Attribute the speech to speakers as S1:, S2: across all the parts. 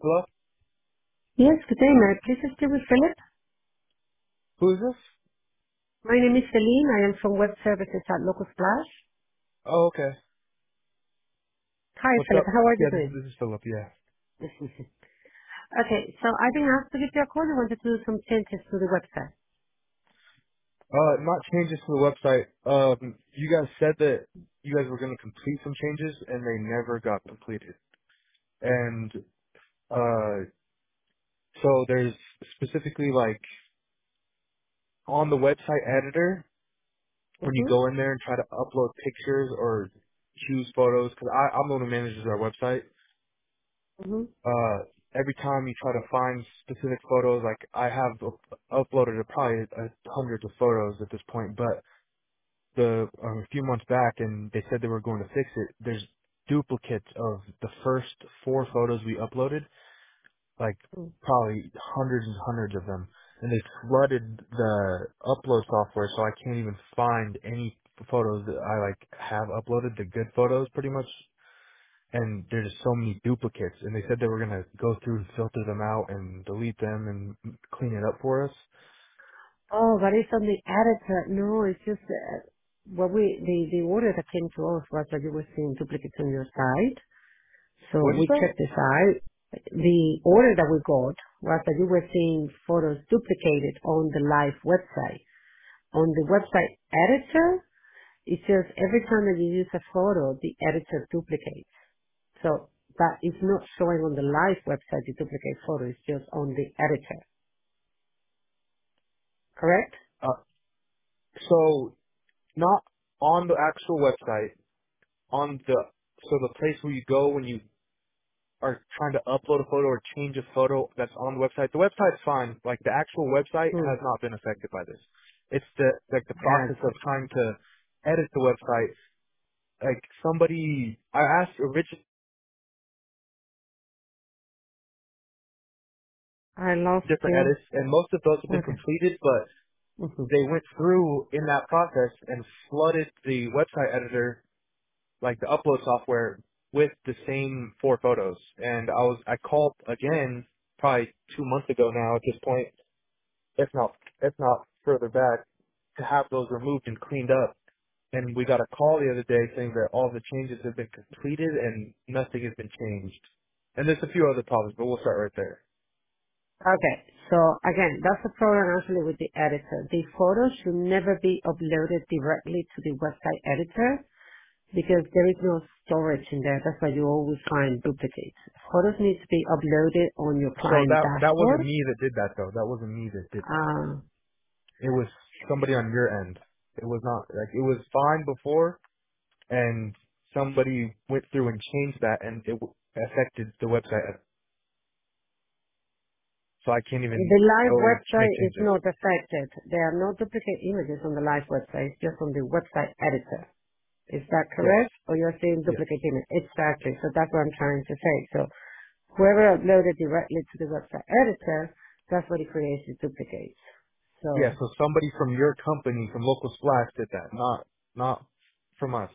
S1: Hello?
S2: Yes, good day. May I please speak with Philip?
S1: Who is this?
S2: My name is Celine. I am from Web Services at Local Splash.
S1: Oh, okay.
S2: Hi,
S1: What's
S2: Philip.
S1: up?
S2: How are you
S1: Yeah, this,
S2: doing?
S1: this is Philip, yeah.
S2: Okay, so I've been asked to give you a call. I wanted to do some changes to the website.
S1: Not changes to the website. You guys said that you guys were going to complete some changes and they never got completed. And, so there's specifically like on the website editor, when you
S2: Mm-hmm.
S1: go in there and try to upload pictures or choose photos, cause I'm the one who manages our website.
S2: Mm-hmm.
S1: Every time you try to find specific photos, like I have uploaded probably hundreds of photos at this point, but a few months back, and they said they were going to fix it. There's duplicates of the first four photos we uploaded, like probably hundreds and hundreds of them, and they flooded the upload software, so I can't even find any photos that I like have uploaded, the good photos, pretty much. And there's so many duplicates, and they said they were gonna go through and filter them out and delete them and clean it up for us.
S2: Oh, but it's on the editor. No, it's just the order that came to us was that you were seeing duplicates on your site. So
S1: What did
S2: we
S1: you say?
S2: checked this out. The order that we got was that you were seeing photos duplicated on the live website. On the website editor, it's just every time that you use a photo, the editor duplicates. So that is not showing on the live website, the duplicate photo. It's just on the editor. Correct?
S1: So not on the actual website, on the place where you go when you are trying to upload a photo or change a photo that's on the website. The website's fine. Like the actual website
S2: Hmm.
S1: has not been affected by this. It's the process of
S2: Gotcha.
S1: trying to edit the website. Like I asked originally
S2: I lost
S1: different
S2: you.
S1: edits, and most of those have been
S2: Okay.
S1: completed, but
S2: hmm
S1: they went through in that process and flooded the website editor, like the upload software, with the same four photos. And I called again probably 2 months ago now at this point, if not further back, to have those removed and cleaned up. And we got a call the other day saying that all the changes have been completed and nothing has been changed. And there's a few other problems, but we'll start right there.
S2: Okay. So again, that's the problem actually with the editor. The photos should never be uploaded directly to the website editor because there is no storage in there. That's why you always find duplicates. Photos need to be uploaded on your
S1: So
S2: client
S1: that wasn't
S2: dashboard.
S1: me that did that though. That wasn't me that did that.
S2: Uh,
S1: It was somebody on your end. It was not like it was fine before, and somebody went through and changed that, and affected the website. So I can't even
S2: The live
S1: go and make
S2: website is
S1: changes.
S2: not affected. There are no duplicate images on the live website. It's just on the website editor. Is that
S1: Yes.
S2: correct? Or you're saying
S1: Yes.
S2: duplicate image? Exactly. So that's what I'm trying to say. So whoever uploaded directly to the website editor, that's what it creates the duplicates.
S1: Yeah.
S2: So,
S1: So somebody from your company, from Local Splash, did that, not from us.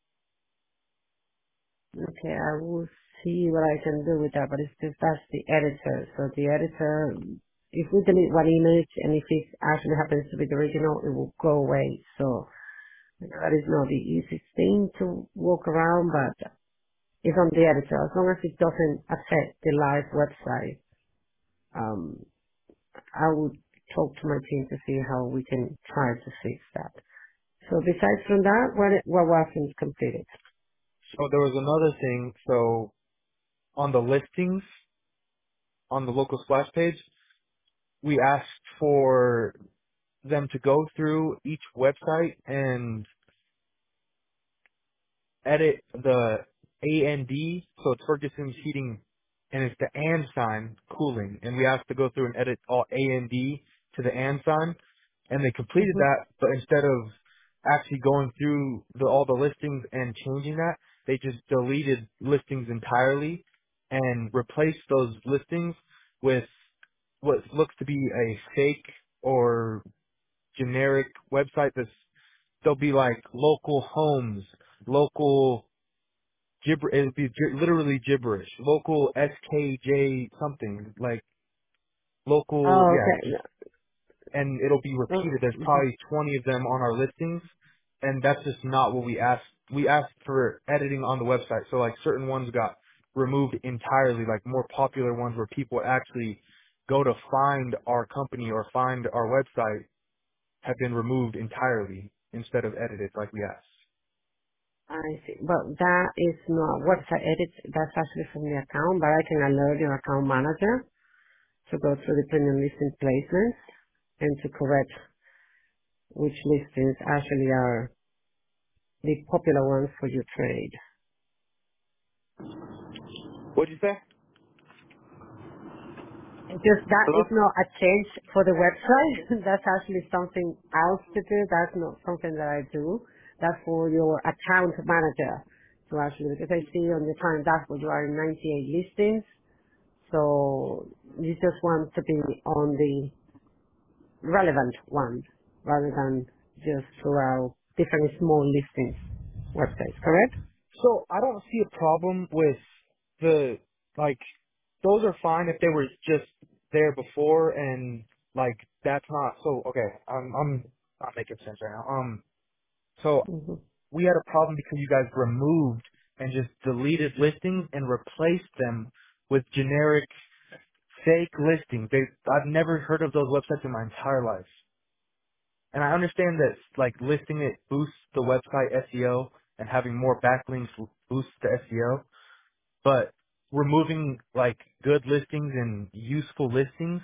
S2: okay, I will see what I can do with that, but it's just that's the editor. So the editor, if we delete one image and if it actually happens to be the original, it will go away. So that is not the easiest thing to walk around, but it's on the editor. As long as it doesn't affect the live website, um, I would talk to my team to see how we can try to fix that. So besides from that, what wasn't completed?
S1: So there was another thing. So on the listings on the Local Splash page, we asked for them to go through each website and edit the AND, so it's Ferguson's Heating, and it's the and sign, cooling, and we asked to go through and edit all AND to the and sign, and they completed
S2: hmm
S1: that, but instead of actually going through all the listings and changing that, they just deleted listings entirely and replaced those listings with what looks to be a fake or generic website. They'll be like local homes, local It would be literally gibberish. Local SKJ something like local,
S2: Oh,
S1: yeah,
S2: okay.
S1: just and it'll be repeated. There's
S2: Mhm.
S1: probably 20 of them on our listings, and that's just not what we asked. We asked for editing on the website, so like certain ones got removed entirely, like more popular ones where people actually go to find our company or find our website have been removed entirely instead of edited like we asked.
S2: I see. But that is not website edit. That's actually from the account, but I can alert your account manager to go through the premium listing placements and to correct which listings actually are the popular ones for your trade.
S1: What'd you say?
S2: It's just that
S1: Hello?
S2: is not a change for the website. That's actually something else to do. That's not something that I do. That's for your account manager to actually, because I see on your client dashboard you are in 98 listings. So you just want to be on the relevant one rather than just throughout different small listings websites, correct?
S1: So I don't see a problem with the like those are fine if they were just there before and like that's not so okay. I'm not making sense right now. So
S2: Hmm.
S1: we had a problem because you guys removed and just deleted listings and replaced them with generic fake listings. I've never heard of those websites in my entire life. And I understand that like listing it boosts the website SEO and having more backlinks boosts the SEO, but removing like good listings and useful listings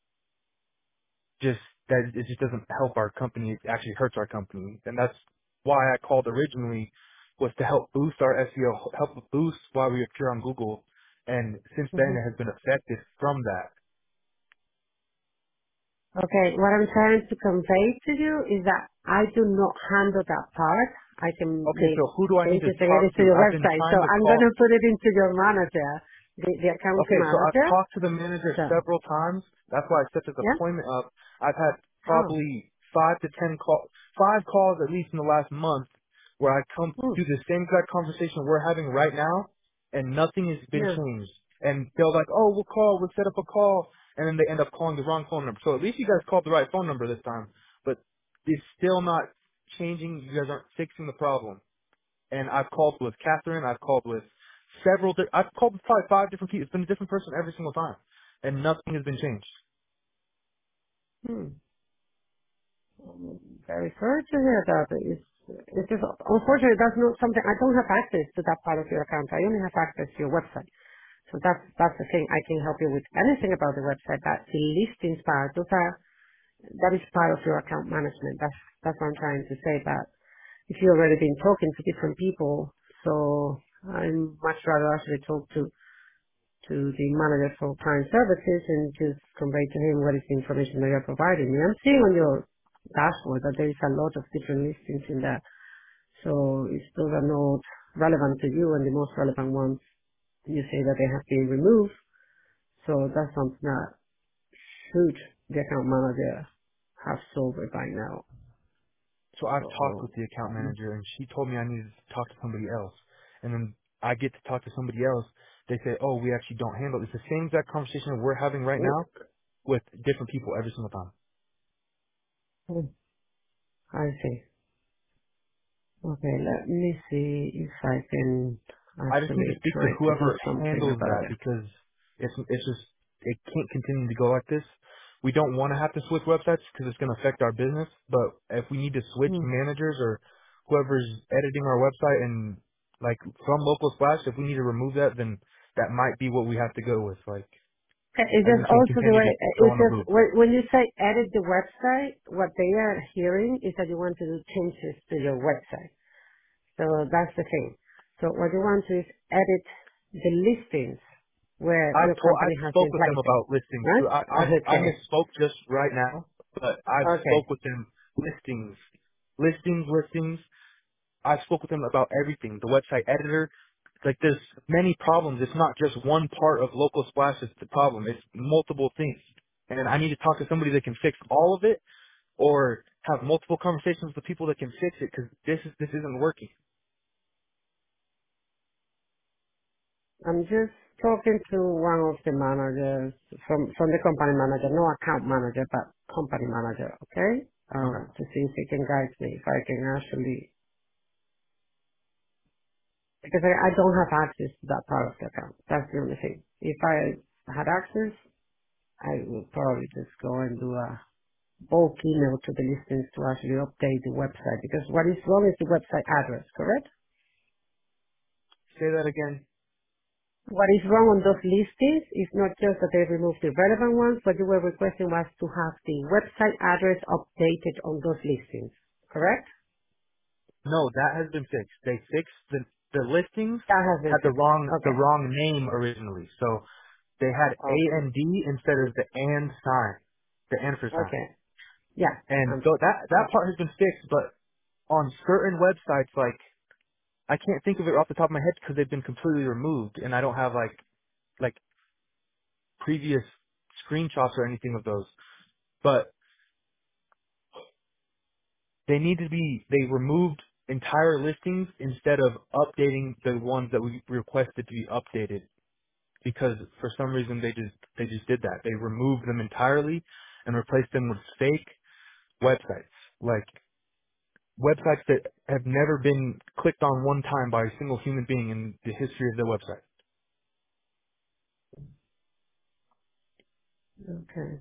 S1: just that it just doesn't help our company. It actually hurts our company, and that's why I called originally was to help boost our SEO, help boost why we appear on Google, and since then
S2: Hmm.
S1: it has been affected from that.
S2: Okay, what I'm trying to convey to you is that I do not handle that part. I can
S1: Okay,
S2: make
S1: so who do I need to
S2: changes and
S1: talk
S2: edit to
S1: to?
S2: your
S1: I've been
S2: website. So
S1: trying to
S2: I'm going
S1: call.
S2: to put it into your manager, the account
S1: Okay, so I've
S2: manager.
S1: talked to the manager
S2: So,
S1: several times. That's why I set this
S2: yeah?
S1: appointment up. I've had
S2: Oh,
S1: probably 5 calls at least in the last month where I come
S2: hmm,
S1: do the same exact conversation we're having right now, and nothing has been
S2: yeah.
S1: changed. And they're like, "Oh, we'll set up a call," and then they end up calling the wrong phone number. So at least you guys called the right phone number this time, but it's still not changing. You guys aren't fixing the problem and I've called with Catherine. I've called with I've called with probably 5 different people. It's been a different person every single time, and nothing has been changed.
S2: Hmm. Very sorry to hear that. It's just, unfortunately, that's not something, I don't have access to that part of your account. I only have access to your website. So that's the thing. I can help you with anything about the website. But the listings part, that is part of your account management. That's what I'm trying to say. But if you've already been talking to different people, so I'm much rather actually talk to the manager for client services and just convey to him what is the information that you're providing me. I'm seeing on your dashboard that there is a lot of different listings in there. So if those are not relevant to you and the most relevant ones, you say that they have been removed. So that's something that should the account manager have solved it by now.
S1: So I've talked
S2: So,
S1: with the account
S2: mm,
S1: manager, and she told me I needed to talk to somebody else. And then I get to talk to somebody else. They say, "Oh, we actually don't handle it." It's the same exact conversation we're having right
S2: mm,
S1: now with different people every single time.
S2: mm, I see. Okay, let me see if I can
S1: I just need to
S2: actually
S1: speak to
S2: try to do
S1: whoever
S2: something
S1: handles
S2: about
S1: that
S2: it.
S1: because it's just it can't continue to go like this. We don't want to have to switch websites because it's going to affect our business. But if we need to switch
S2: Mm.
S1: managers or whoever's editing our website and like from local splash, if we need to remove that, then that might be what we have to go with. Like,
S2: It's
S1: and
S2: just
S1: we can't
S2: also the
S1: continue
S2: way,
S1: to go
S2: it's
S1: on a
S2: just,
S1: loop.
S2: when you say edit the website, what they are hearing is that you want to do changes to your website. So that's the thing. So what you want to is edit the listings where your
S1: I
S2: company has
S1: spoke
S2: been
S1: with them
S2: placing.
S1: about listings
S2: Right?
S1: too. I
S2: Okay.
S1: misspoke just right now, but I've
S2: Okay.
S1: spoke with them listings. I spoke with them about everything. The website editor, like there's many problems. It's not just one part of local splash that's the problem. It's multiple things. And I need to talk to somebody that can fix all of it or have multiple conversations with the people that can fix it because this isn't working.
S2: I'm just talking to one of the managers from the company manager, no account manager, but company manager, okay?
S1: Okay.
S2: To see if he can guide me, if I can actually, because I don't have access to that part of the account. That's the only thing. If I had access, I would probably just go and do a bulk email to the listings to actually update the website, because what is wrong is the website address, correct?
S1: Say that again.
S2: What is wrong on those listings is not just that they removed the relevant ones, what you were requesting was to have the website address updated on those listings, correct?
S1: No, that has been fixed. They fixed the listings
S2: That has been
S1: had the
S2: fixed.
S1: the
S2: Okay.
S1: wrong name originally. So they had A
S2: Okay.
S1: and D instead of the and sign, the and for sign.
S2: Okay. Yeah.
S1: And
S2: Um,
S1: so that part has been fixed, but on certain websites, like I can't think of it off the top of my head because they've been completely removed, and I don't have like previous screenshots or anything of those. But they removed entire listings instead of updating the ones that we requested to be updated because for some reason they just did that. They removed them entirely and replaced them with fake websites. Like websites that have never been clicked on one time by a single human being in the history of their website.
S2: okay.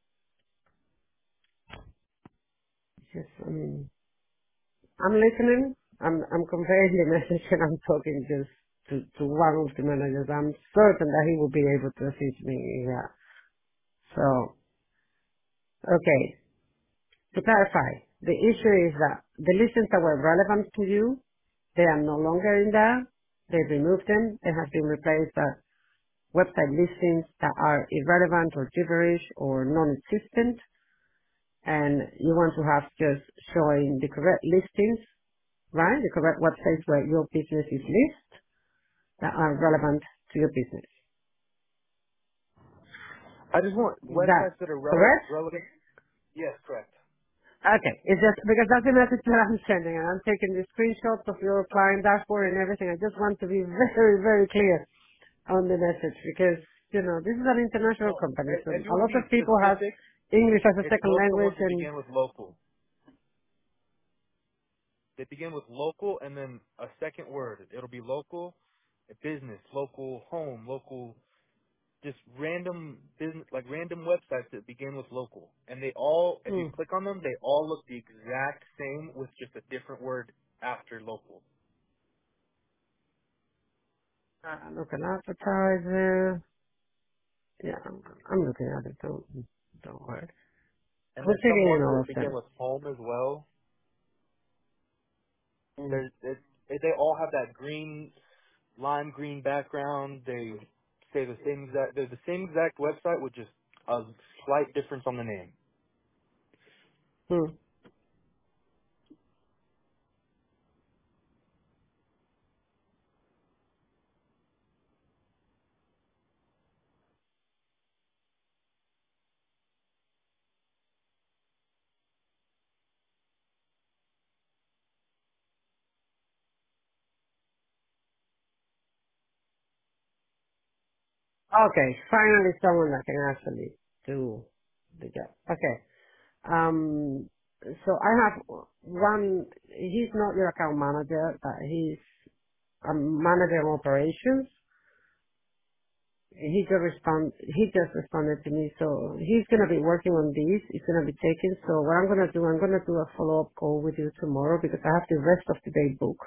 S2: Yes, I'm listening. I'm conveying the message and I'm talking just to one of the managers. I'm certain that he will be able to assist me. Yeah. So, okay. To clarify, the issue is that the listings that were relevant to you, they are no longer in there. They removed them. They have been replaced by website listings that are irrelevant or gibberish or non-existent. And you want to have just showing the correct listings, right? The correct websites where your business is listed that are relevant to your business.
S1: I just want
S2: Is that
S1: websites that are
S2: correct?
S1: relevant. Yes, correct.
S2: Okay, it's just because that's the message that I'm sending, and I'm taking the screenshots of your client dashboard and everything. I just want to be very, very clear on the message because this is an international
S1: No,
S2: company, so
S1: if you
S2: a
S1: want to
S2: lot
S1: be
S2: of people have
S1: specific,
S2: English as a
S1: it's
S2: second
S1: those are the
S2: language,
S1: ones that
S2: and
S1: begin with local. They begin with local and then a second word. It'll be local, business, local home, local, just random business, like random websites that begin with local. And they all, if you
S2: hmm,
S1: click on them, they all look the exact same with just a different word after local.
S2: look an advertiser. Yeah, I'm looking at it. Don't worry.
S1: And
S2: I'm
S1: there's some
S2: taking in
S1: ones
S2: all
S1: that
S2: of
S1: begin
S2: them.
S1: with home as well.
S2: Mm.
S1: There's, they all have that green, lime green background. They say the same exact, they're the same exact website with just a slight difference on the name.
S2: Hmm. Okay, finally someone that can actually do the job. Okay. So I have one, he's not your account manager, but he's a manager of operations. He just responded to me, so he's gonna be working on these. It's gonna be taken. So what I'm gonna do a follow-up call with you tomorrow because I have the rest of the day booked.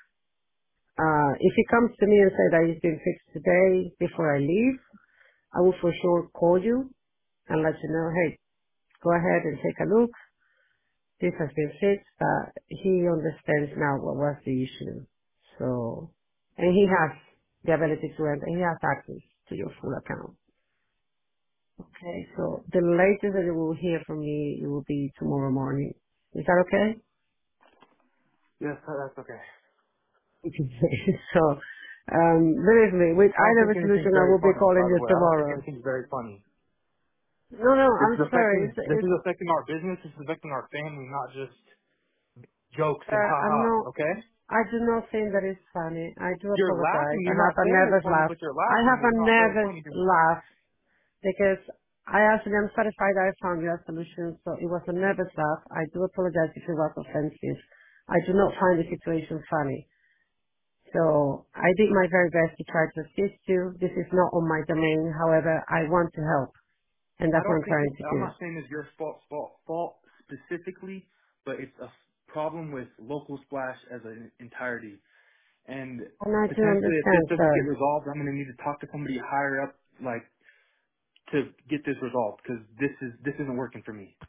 S2: If he comes to me and say that it's been fixed today before I leave, I will for sure call you and let you know, hey, go ahead and take a look. This has been fixed, but he understands now what was the issue. So, and he has the ability to enter, he has access to your full account. Okay, so the latest that you will hear from me, it will be tomorrow morning. Is that okay?
S1: Yes, that's okay.
S2: So, believe me, with
S1: I don't
S2: either
S1: think anything's
S2: resolution, I
S1: very
S2: will be
S1: funny,
S2: calling
S1: by the
S2: you
S1: way. I don't think
S2: tomorrow.
S1: anything's very funny.
S2: No, no,
S1: This
S2: I'm
S1: is
S2: sorry.
S1: this is affecting our business. This is affecting our family, not just jokes and ha
S2: I'm
S1: ha.
S2: not,
S1: Okay?
S2: I do not think that is funny. I do
S1: You're
S2: apologize.
S1: laughing.
S2: I
S1: You're
S2: have
S1: not
S2: a
S1: saying it's
S2: nervous
S1: funny,
S2: laugh.
S1: but you're
S2: I
S1: laughing,
S2: have
S1: and
S2: a
S1: it's not very
S2: nervous
S1: funny. Because
S2: laugh because I actually am satisfied that I found your solution. So it was a nervous laugh. I do apologize if it was offensive. I do not find the situation funny. So I did my very best to try to assist you. This is not on my domain. However, I want to help, and
S1: I
S2: that's what
S1: don't
S2: I'm
S1: think
S2: trying
S1: it's.
S2: to
S1: I'm
S2: do.
S1: not saying it's your fault specifically, but it's a problem with local splash as an entirety. And
S2: And I do
S1: potentially, if this
S2: understand,
S1: doesn't get
S2: sir.
S1: resolved, I'm going to need to talk to somebody higher up, like to get this resolved, because this isn't working for me.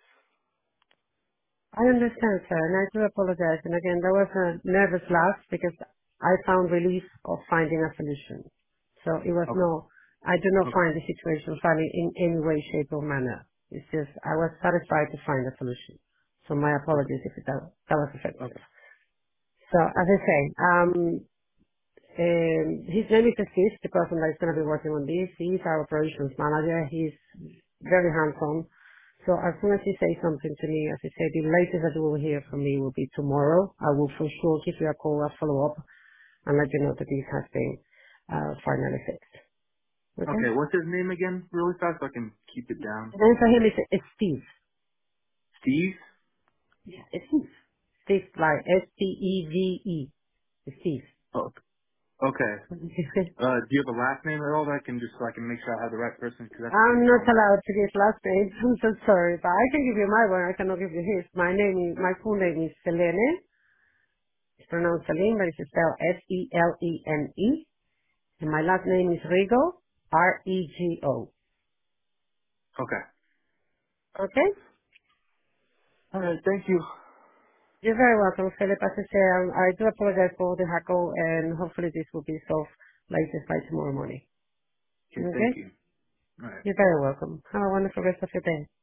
S2: I understand, sir, and I do apologize. And again, there was a nervous laugh because I found relief of finding a solution. So it was
S1: Okay.
S2: no, I do not
S1: Okay.
S2: find the situation funny in any way, shape, or manner. It's just I was satisfied to find a solution. So my
S1: Okay.
S2: apologies if that was offensive.
S1: Okay.
S2: So as I say, his name is Assis, the person that is going to be working on this. He's our operations manager. He's very hands-on. So as soon as he says something to me, as I said, the latest that you will hear from me will be tomorrow. I will for sure give you a call, a follow-up, and let you know that this has been finally fixed. Okay?
S1: Okay. What's his name again, really fast, so I can keep it down?
S2: The name for him is Steve.
S1: Steve.
S2: Yeah, it's Steve. Steve, like S-T-E-V-E. It's Steve.
S1: Oh. Okay. Do you have a last name at all that I can just so I can make sure I have the right person? Because that's
S2: I'm
S1: the
S2: not
S1: problem.
S2: allowed to give last names. I'm so sorry, but I can give you my one. I cannot give you his. My full name is Selene. It's pronounced Selene, but it's spelled S-E-L-E-N-E. And my last name is Rigo, R-E-G-O.
S1: Okay.
S2: Okay?
S1: All right. Thank you.
S2: You're very welcome, Philip. As I say, I do apologize for the hackle, and hopefully this will be solved latest by tomorrow morning.
S1: Okay. Thank
S2: Okay?
S1: you. All right.
S2: You're very welcome. Have a wonderful rest of your day.